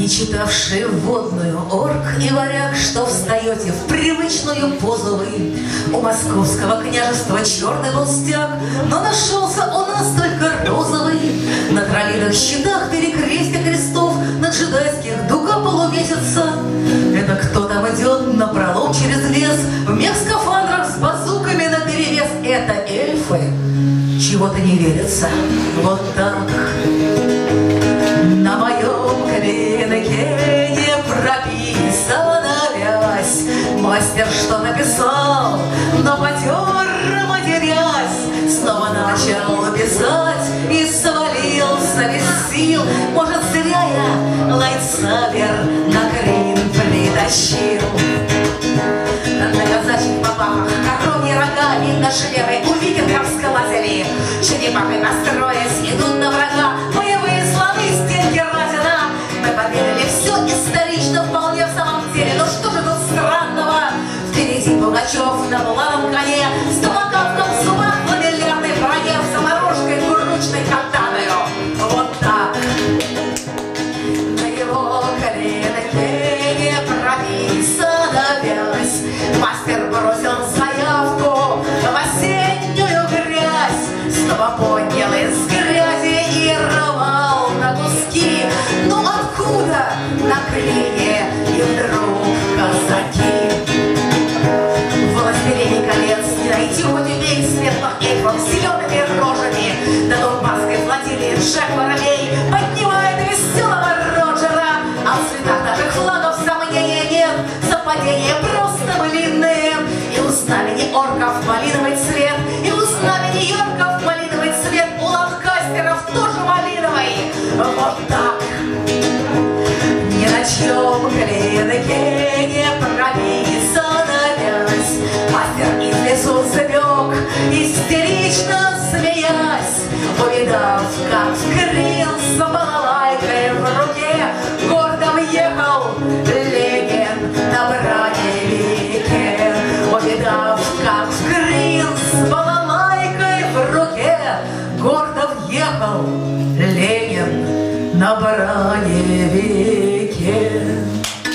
читавшие вводную орк и варяг, что встаете в привычную позу вы. У московского княжества черный был стяг, но нашелся у нас только розовый. На травяных щитах перекрестья крестов, на джедайских дуга полумесяца. Это кто там идет напролом через лес, в мех-скафандрах с базуками наперевес? Это эльфы, чего-то не верится. Вот так. На моем клинке не прописана вязь. Мастер что написал, но потер, матерясь. Снова начал писать и свалился без сил. Может, зря я лайтсабер на клин притащил. На казачьих попахах коровьи рога, видно шлемы у викингов сколотили. Черепахи настроясь идут на врага. Боевые слоны стенки разина. Мы поверили, все исторично вполне в самом деле. Но что же тут странного? Впереди Пугачев на булавом коне, с томагавком в зубах, фамильярной броне, с заморожкой двуручной катаною. Вот так. На его коленке не прописана вязь. Мастер бросил заявку в осеннюю грязь. Снова поднял из грязи и рвал на куски. Ну откуда на клине и вдруг казаки? Властелине колец не найти хоть убей светлых эльфов с зелеными рожами. На донбасской флотилии Джек Воробей поднимает веселого Роджера. А в цветах наших флагов сомнения нет, совпадения просто былинные. И у знамени орков малиновый цвет, и у знамени йорков малиновый цвет, у ланкастеров тоже малиновый. Вот так. Ни на чем клинке